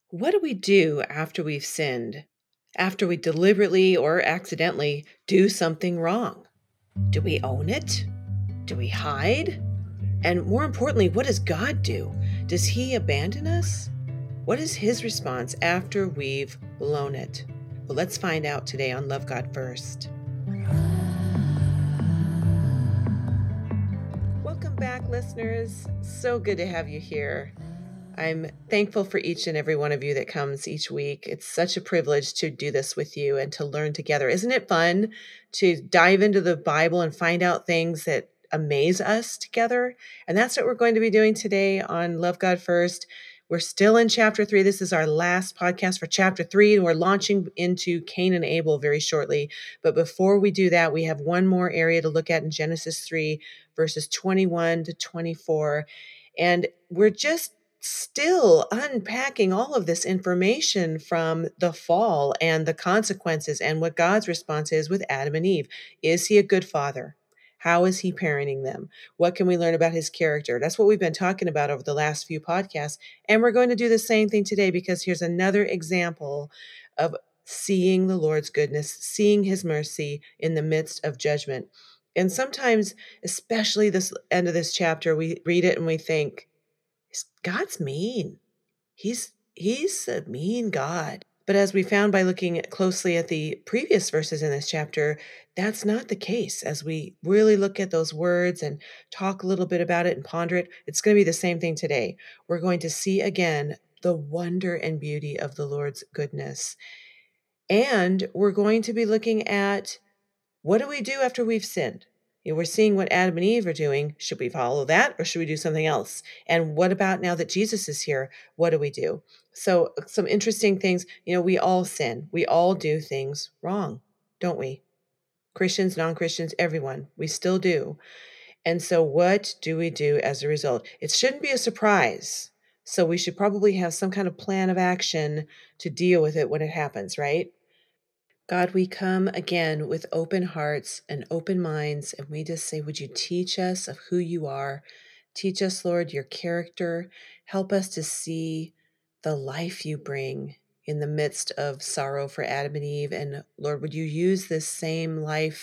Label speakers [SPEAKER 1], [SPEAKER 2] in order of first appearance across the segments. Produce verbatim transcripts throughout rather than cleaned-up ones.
[SPEAKER 1] What do we do after we've sinned? After we deliberately or accidentally do something wrong? Do we own it? Do we hide? And more importantly, what does God do? Does He abandon us? What is His response after we've blown it? Well, let's find out today on Love God First. Welcome back, listeners. So good to have you here. I'm thankful for each and every one of you that comes each week. It's such a privilege to do this with you and to learn together. Isn't it fun to dive into the Bible and find out things that amaze us together? And that's what we're going to be doing today on Love God First. We're still in chapter three. This is our last podcast for chapter three, and we're launching into Cain and Abel very shortly. But before we do that, we have one more area to look at in Genesis three, verses twenty-one to twenty-four. And we're just still unpacking all of this information from the fall and the consequences and what God's response is with Adam and Eve. Is He a good father? How is He parenting them? What can we learn about His character? That's what we've been talking about over the last few podcasts. And we're going to do the same thing today, because here's another example of seeing the Lord's goodness, seeing His mercy in the midst of judgment. And sometimes, especially this end of this chapter, we read it and we think, God's mean. He's he's a mean God. But as we found by looking closely at the previous verses in this chapter, that's not the case. As we really look at those words and talk a little bit about it and ponder it, it's going to be the same thing today. We're going to see again the wonder and beauty of the Lord's goodness. And we're going to be looking at, what do we do after we've sinned? You know, we're seeing what Adam and Eve are doing. Should we follow that, or should we do something else? And what about now that Jesus is here? What do we do? So some interesting things. You know, we all sin. We all do things wrong, don't we? Christians, non-Christians, everyone. We still do. And so what do we do as a result? It shouldn't be a surprise. So we should probably have some kind of plan of action to deal with it when it happens, right? God, we come again with open hearts and open minds, and we just say, would you teach us of who you are? Teach us, Lord, your character. Help us to see the life you bring in the midst of sorrow for Adam and Eve. And Lord, would you use this same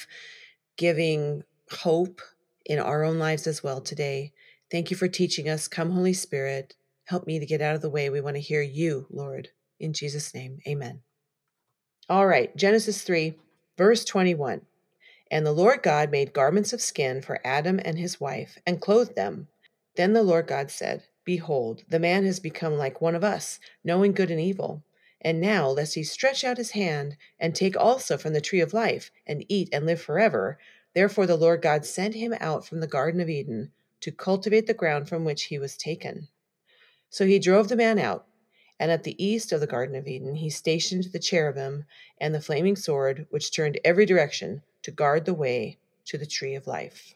[SPEAKER 1] life-giving hope in our own lives as well today? Thank you for teaching us. Come, Holy Spirit, help me to get out of the way. We want to hear you, Lord. In Jesus' name, amen. All right, Genesis three, verse twenty-one. And the Lord God made garments of skin for Adam and his wife, and clothed them. Then the Lord God said, Behold, the man has become like one of us, knowing good and evil. And now, lest he stretch out his hand, and take also from the tree of life, and eat and live forever, therefore the Lord God sent him out from the Garden of Eden, to cultivate the ground from which he was taken. So he drove the man out. And at the east of the Garden of Eden, he stationed the cherubim and the flaming sword, which turned every direction to guard the way to the tree of life.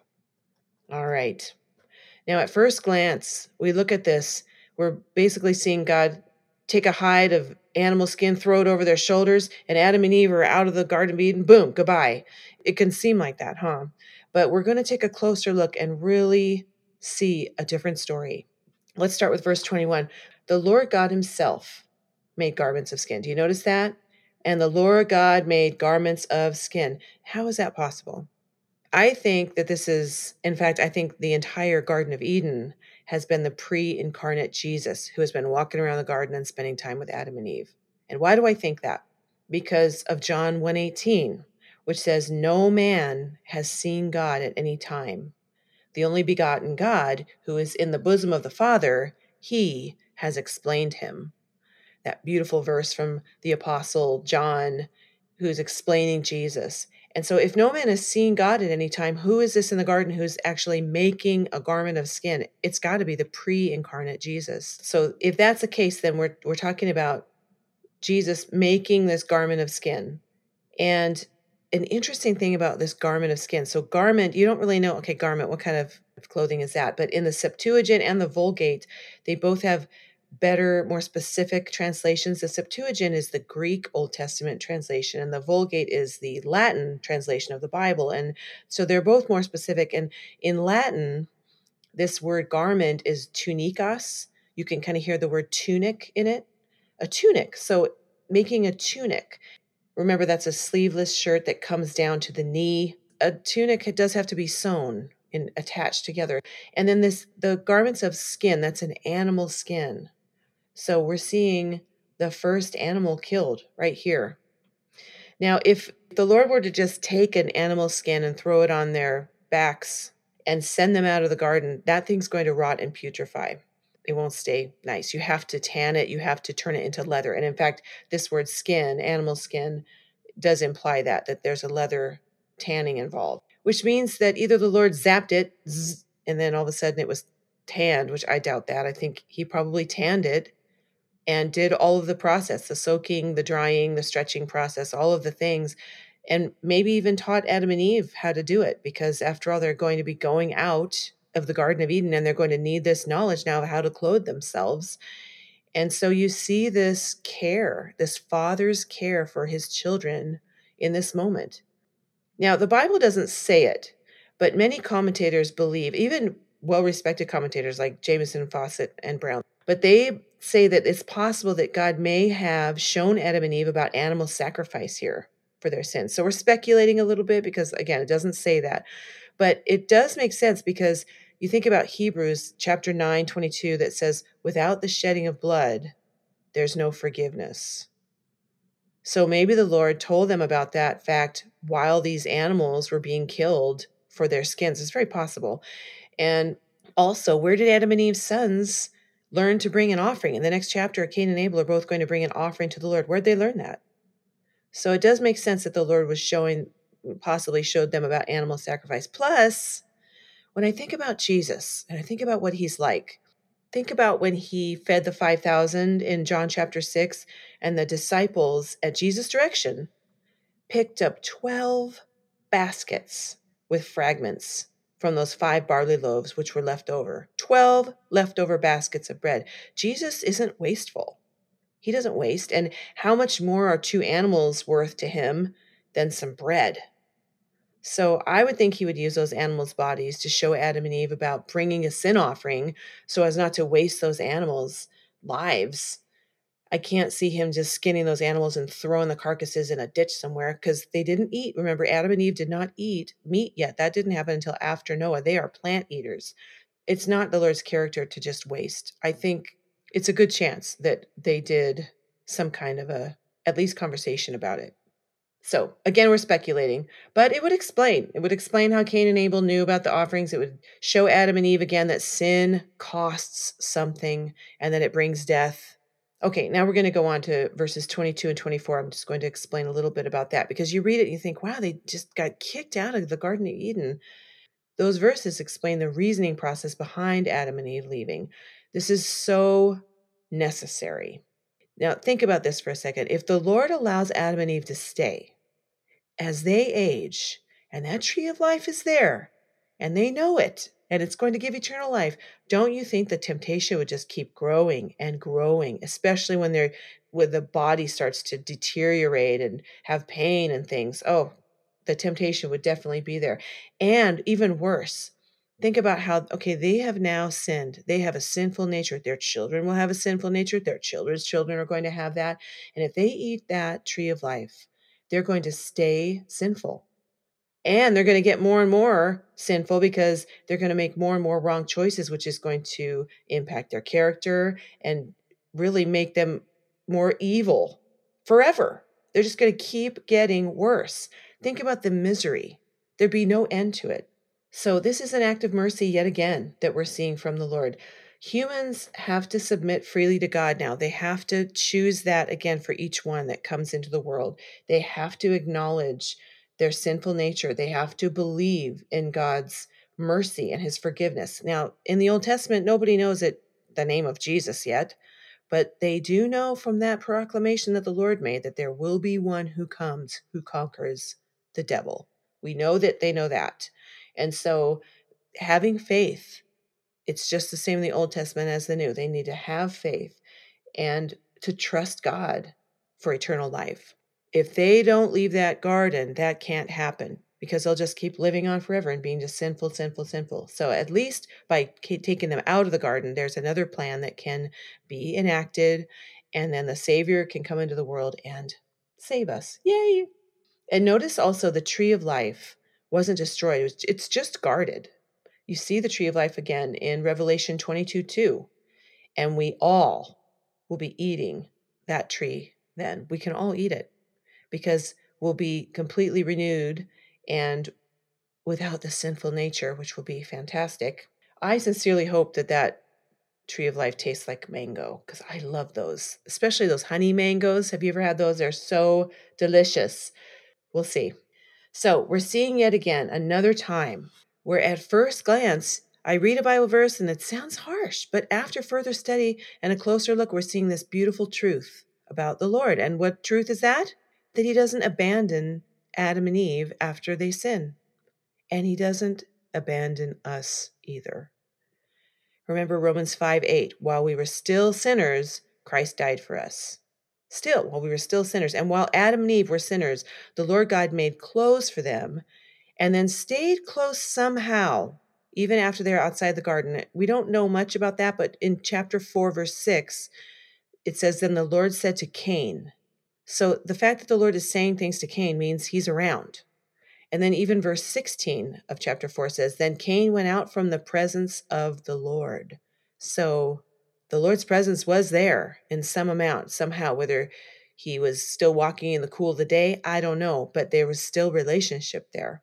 [SPEAKER 1] All right. Now, at first glance, we look at this, we're basically seeing God take a hide of animal skin, throw it over their shoulders, and Adam and Eve are out of the Garden of Eden. Boom, goodbye. It can seem like that, huh? But we're going to take a closer look and really see a different story. Let's start with verse twenty-one. The Lord God himself made garments of skin. Do you notice that? And the Lord God made garments of skin. How is that possible? I think that this is, in fact, I think the entire Garden of Eden has been the pre-incarnate Jesus who has been walking around the garden and spending time with Adam and Eve. And why do I think that? Because of John one eighteen, which says, no man has seen God at any time. The only begotten God, who is in the bosom of the Father, he has explained him. That beautiful verse from the Apostle John, who's explaining Jesus. And so if no man has seen God at any time, who is this in the garden who's actually making a garment of skin? It's got to be the pre-incarnate Jesus. So if that's the case, then we're we're talking about Jesus making this garment of skin. And an interesting thing about this garment of skin. So garment, you don't really know, okay, garment, what kind of clothing is that? But in the Septuagint and the Vulgate, they both have better, more specific translations. The Septuagint is the Greek Old Testament translation, and the Vulgate is the Latin translation of the Bible. And so they're both more specific. And in Latin, this word garment is tunicas. You can kind of hear the word tunic in it. a tunic. So making a tunic. Remember, that's a sleeveless shirt that comes down to the knee. A tunic, it does have to be sewn and attached together. And then this, the garments of skin, that's an animal skin. So we're seeing the first animal killed right here. Now, if the Lord were to just take an animal skin and throw it on their backs and send them out of the garden, that thing's going to rot and putrefy. It won't stay nice. You have to tan it. You have to turn it into leather. And in fact, this word skin, animal skin, does imply that, that there's a leather tanning involved, which means that either the Lord zapped it zzz, and then all of a sudden it was tanned, which I doubt that. I think he probably tanned it and did all of the process, the soaking, the drying, the stretching process, all of the things, and maybe even taught Adam and Eve how to do it, because after all, they're going to be going out of the Garden of Eden and they're going to need this knowledge now of how to clothe themselves. And so you see this care, this father's care for his children in this moment. Now, the Bible doesn't say it, but many commentators believe, even well-respected commentators like Jameson, Fawcett, and Brown, but they say that it's possible that God may have shown Adam and Eve about animal sacrifice here for their sins. So we're speculating a little bit because, again, it doesn't say that. But it does make sense because you think about Hebrews chapter nine, twenty-two, that says, without the shedding of blood, there's no forgiveness. So maybe the Lord told them about that fact while these animals were being killed for their skins. It's very possible. And also, where did Adam and Eve's sons learn to bring an offering? In the next chapter, Cain and Abel are both going to bring an offering to the Lord. Where'd they learn that? So it does make sense that the Lord was showing, possibly showed them about animal sacrifice. Plus, when I think about Jesus and I think about what he's like, think about when he fed the five thousand in John chapter six, and the disciples at Jesus' direction picked up twelve baskets with fragments from those five barley loaves which were left over. twelve leftover baskets of bread. Jesus isn't wasteful. He doesn't waste. And how much more are two animals worth to him than some bread? So I would think he would use those animals' bodies to show Adam and Eve about bringing a sin offering so as not to waste those animals' lives. I can't see him just skinning those animals and throwing the carcasses in a ditch somewhere, because they didn't eat. Remember, Adam and Eve did not eat meat yet. That didn't happen until after Noah. They are plant eaters. It's not the Lord's character to just waste. I think it's a good chance that they did some kind of a, at least conversation about it. So again, we're speculating, but it would explain. It would explain how Cain and Abel knew about the offerings. It would show Adam and Eve again that sin costs something and that it brings death. Okay, now we're going to go on to verses twenty-two and twenty-four. I'm just going to explain a little bit about that, because you read it and you think, wow, they just got kicked out of the Garden of Eden. Those verses explain the reasoning process behind Adam and Eve leaving. This is so necessary. Now, think about this for a second. If the Lord allows Adam and Eve to stay, as they age, and that tree of life is there, and they know it, and it's going to give eternal life, don't you think the temptation would just keep growing and growing, especially when they're when the body starts to deteriorate and have pain and things? Oh, the temptation would definitely be there. And even worse, think about how, okay, they have now sinned. They have a sinful nature. Their children will have a sinful nature. Their children's children are going to have that. And if they eat that tree of life, they're going to stay sinful. And they're going to get more and more sinful because they're going to make more and more wrong choices, which is going to impact their character and really make them more evil forever. They're just going to keep getting worse. Think about the misery. There'd be no end to it. So this is an act of mercy yet again that we're seeing from the Lord. Humans have to submit freely to God now. They have to choose that again for each one that comes into the world. They have to acknowledge their sinful nature. They have to believe in God's mercy and his forgiveness. Now, in the Old Testament, nobody knows it, the name of Jesus yet, but they do know from that proclamation that the Lord made that there will be one who comes who conquers the devil. We know that they know that. And so having faith, it's just the same in the Old Testament as the New. They need to have faith and to trust God for eternal life. If they don't leave that garden, that can't happen, because they'll just keep living on forever and being just sinful, sinful, sinful. So at least by taking them out of the garden, there's another plan that can be enacted and then the Savior can come into the world and save us. Yay! And notice also the tree of life wasn't destroyed. It was, it's just guarded. You see the tree of life again in Revelation twenty-two two. And we all will be eating that tree then. We can all eat it because we'll be completely renewed and without the sinful nature, which will be fantastic. I sincerely hope that that tree of life tastes like mango because I love those, especially those honey mangoes. Have you ever had those? They're so delicious. We'll see. So we're seeing yet again another time where at first glance, I read a Bible verse and it sounds harsh, but after further study and a closer look, we're seeing this beautiful truth about the Lord. And what truth is that? That he doesn't abandon Adam and Eve after they sin. And he doesn't abandon us either. Remember Romans five eight, while we were still sinners, Christ died for us. Still, while we were still sinners, and while Adam and Eve were sinners, the Lord God made clothes for them and then stayed close somehow, even after they're outside the garden. We don't know much about that, but in chapter four, verse six, it says, then the Lord said to Cain. So the fact that the Lord is saying things to Cain means he's around. And then even verse sixteen of chapter four says, then Cain went out from the presence of the Lord. So the Lord's presence was there in some amount, somehow, whether he was still walking in the cool of the day, I don't know, but there was still relationship there.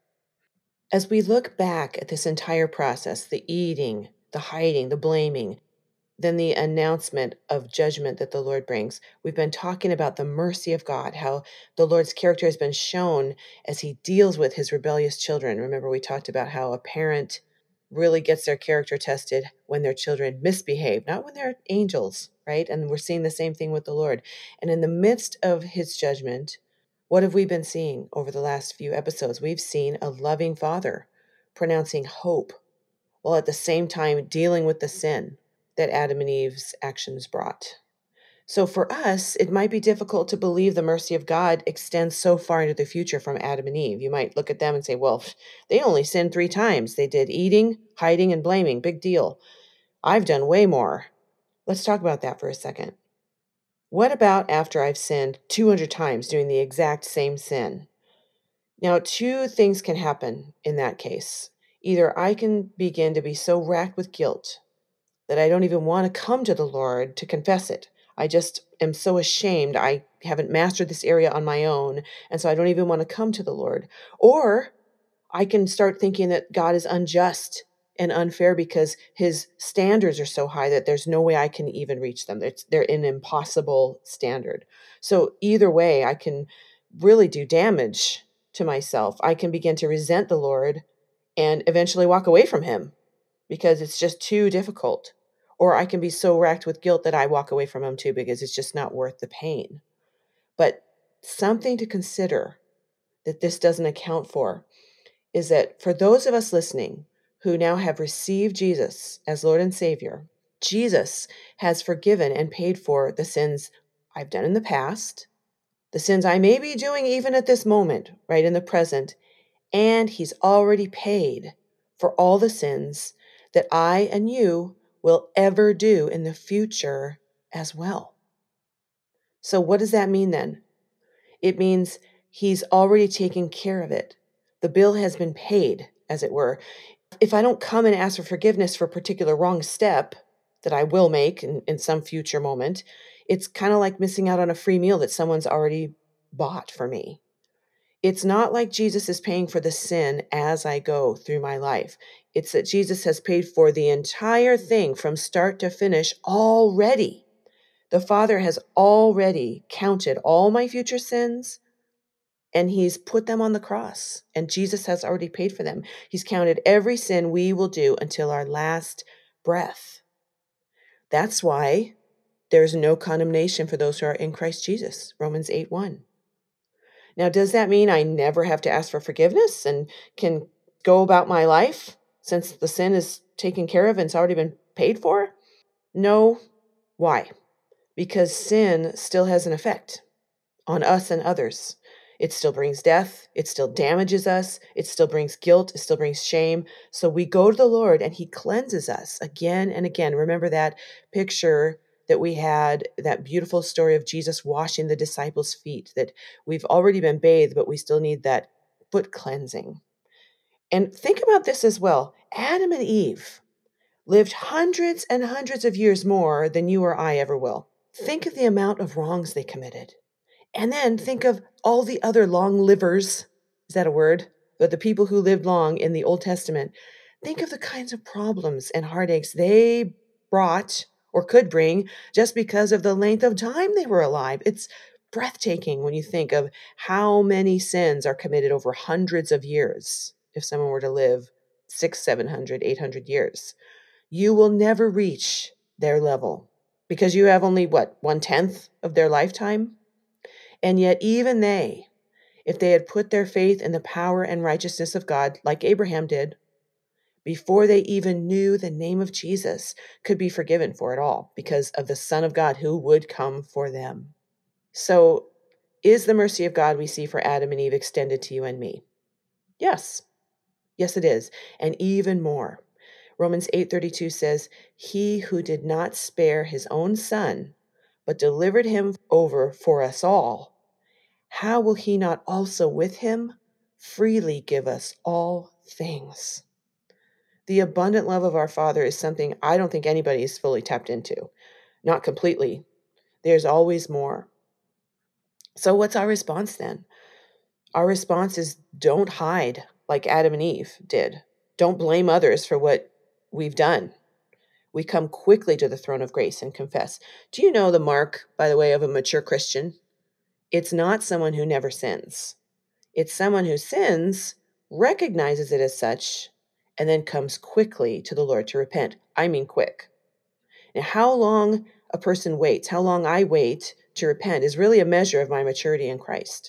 [SPEAKER 1] As we look back at this entire process, the eating, the hiding, the blaming, then the announcement of judgment that the Lord brings, we've been talking about the mercy of God, how the Lord's character has been shown as he deals with his rebellious children. Remember, we talked about how a parent really gets their character tested when their children misbehave, not when they're angels, right? And we're seeing the same thing with the Lord. And in the midst of his judgment, what have we been seeing over the last few episodes? We've seen a loving Father pronouncing hope while at the same time dealing with the sin that Adam and Eve's actions brought. So for us, it might be difficult to believe the mercy of God extends so far into the future from Adam and Eve. You might look at them and say, well, they only sinned three times. They did eating, hiding, and blaming. Big deal. I've done way more. Let's talk about that for a second. What about after I've sinned two hundred times doing the exact same sin? Now, two things can happen in that case. Either I can begin to be so racked with guilt that I don't even want to come to the Lord to confess it. I just am so ashamed. I haven't mastered this area on my own, and so I don't even want to come to the Lord. Or I can start thinking that God is unjust and unfair because his standards are so high that there's no way I can even reach them. It's, they're an impossible standard. So either way, I can really do damage to myself. I can begin to resent the Lord and eventually walk away from him because it's just too difficult. Or I can be so racked with guilt that I walk away from him too because it's just not worth the pain. But something to consider that this doesn't account for is that for those of us listening who now have received Jesus as Lord and Savior, Jesus has forgiven and paid for the sins I've done in the past, the sins I may be doing even at this moment, right in the present, and he's already paid for all the sins that I and you will ever do in the future as well. So what does that mean then? It means he's already taken care of it. The bill has been paid, as it were. If I don't come and ask for forgiveness for a particular wrong step that I will make in, in some future moment, it's kind of like missing out on a free meal that someone's already bought for me. It's not like Jesus is paying for the sin as I go through my life. It's that Jesus has paid for the entire thing from start to finish already. The Father has already counted all my future sins, and he's put them on the cross, and Jesus has already paid for them. He's counted every sin we will do until our last breath. That's why there's no condemnation for those who are in Christ Jesus, Romans eight one. Now, does that mean I never have to ask for forgiveness and can go about my life since the sin is taken care of and it's already been paid for? No. Why? Because sin still has an effect on us and others. It still brings death. It still damages us. It still brings guilt. It still brings shame. So we go to the Lord and he cleanses us again and again. Remember that picture that we had that beautiful story of Jesus washing the disciples' feet, that we've already been bathed, but we still need that foot cleansing. And think about this as well. Adam and Eve lived hundreds and hundreds of years more than you or I ever will. Think of the amount of wrongs they committed. And then think of all the other long livers. Is that a word? But the people who lived long in the Old Testament. Think of the kinds of problems and heartaches they brought or could bring just because of the length of time they were alive. It's breathtaking when you think of how many sins are committed over hundreds of years. If someone were to live six, seven hundred, eight hundred years, you will never reach their level because you have only what, one tenth of their lifetime? And yet even they, if they had put their faith in the power and righteousness of God, like Abraham did, before they even knew the name of Jesus, could be forgiven for it all because of the Son of God who would come for them. So is the mercy of God we see for Adam and Eve extended to you and me? Yes. Yes, it is. And even more. Romans eight thirty-two says, "He who did not spare his own son, but delivered him over for us all, how will he not also with him freely give us all things?" The abundant love of our Father is something I don't think anybody is fully tapped into. Not completely. There's always more. So what's our response then? Our response is don't hide like Adam and Eve did. Don't blame others for what we've done. We come quickly to the throne of grace and confess. Do you know the mark, by the way, of a mature Christian? It's not someone who never sins. It's someone who sins, recognizes it as such, and then comes quickly to the Lord to repent. I mean quick. Now, how long a person waits, how long I wait to repent is really a measure of my maturity in Christ.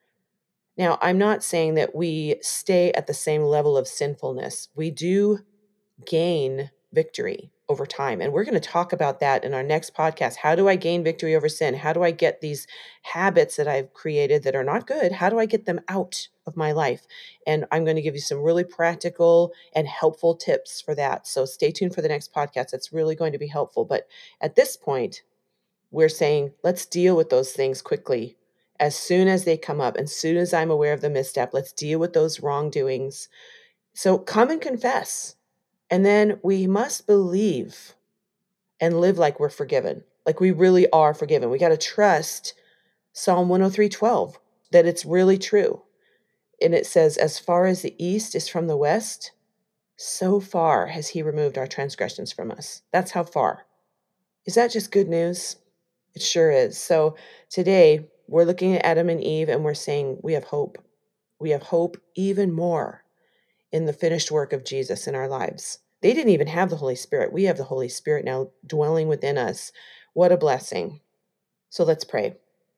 [SPEAKER 1] Now, I'm not saying that we stay at the same level of sinfulness. We do gain victory over time. And we're going to talk about that in our next podcast. How do I gain victory over sin? How do I get these habits that I've created that are not good? How do I get them out of my life? And I'm going to give you some really practical and helpful tips for that. So stay tuned for the next podcast. It's really going to be helpful. But at this point, we're saying, let's deal with those things quickly. As soon as they come up, and as soon as I'm aware of the misstep, let's deal with those wrongdoings. So come and confess. And then we must believe and live like we're forgiven, like we really are forgiven. We got to trust Psalm one oh three twelve, that it's really true. And it says, as far as the east is from the west, so far has he removed our transgressions from us. That's how far. Is that just good news? It sure is. So today we're looking at Adam and Eve and we're saying we have hope. We have hope even more in the finished work of Jesus in our lives. They didn't even have the Holy Spirit. We have the Holy Spirit now dwelling within us. What a blessing. So let's pray.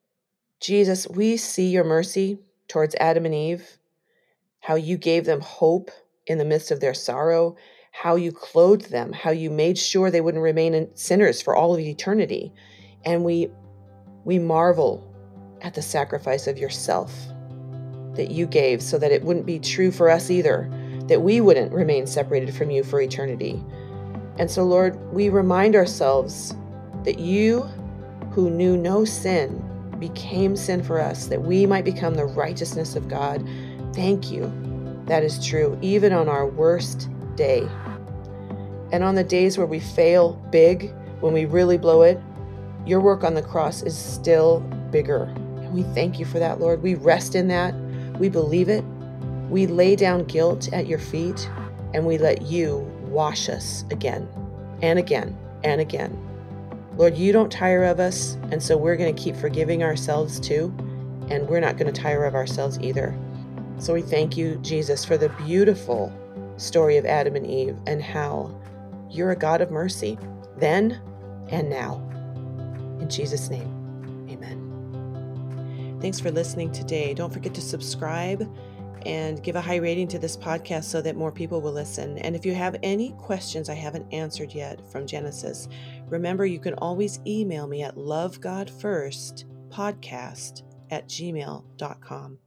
[SPEAKER 1] Jesus, we see your mercy towards Adam and Eve, how you gave them hope in the midst of their sorrow, how you clothed them, how you made sure they wouldn't remain sinners for all of eternity. And we, we marvel at the sacrifice of yourself that you gave so that it wouldn't be true for us either, that we wouldn't remain separated from you for eternity. And so, Lord, we remind ourselves that you, who knew no sin, became sin for us, that we might become the righteousness of God. Thank you. That is true, even on our worst day. And on the days where we fail big, when we really blow it, your work on the cross is still bigger. And we thank you for that, Lord. We rest in that. We believe it. We lay down guilt at your feet, and we let you wash us again and again and again. Lord, you don't tire of us, and so we're going to keep forgiving ourselves too, and we're not going to tire of ourselves either. So we thank you, Jesus, for the beautiful story of Adam and Eve and how you're a God of mercy, then and now. In Jesus' name, amen. Thanks for listening today. Don't forget to subscribe and give a high rating to this podcast so that more people will listen. And if you have any questions I haven't answered yet from Genesis, remember you can always email me at lovegodfirstpodcast at gmail dot com.